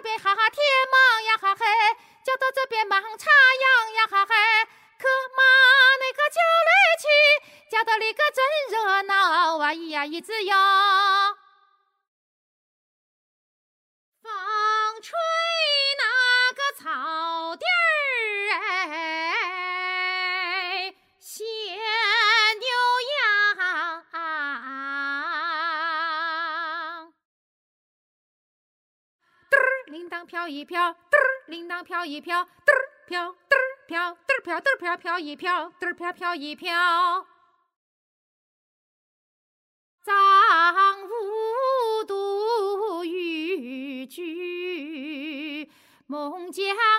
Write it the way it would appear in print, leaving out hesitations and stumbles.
边哈哈天忙呀哈嘿，叫到这边忙插秧呀哈嘿，可嘛那个叫来去，叫到里个真热闹啊，咿呀一直呀。风吹那个草地儿哎，牵牛羊，嘚儿铃铛飘一飘，嘚儿铃铛飘一飘，嘚儿飘，嘚儿飘，嘚儿飘，嘚儿飘飘一飘，嘚儿飘飘一飘。张无度渔具，孟姜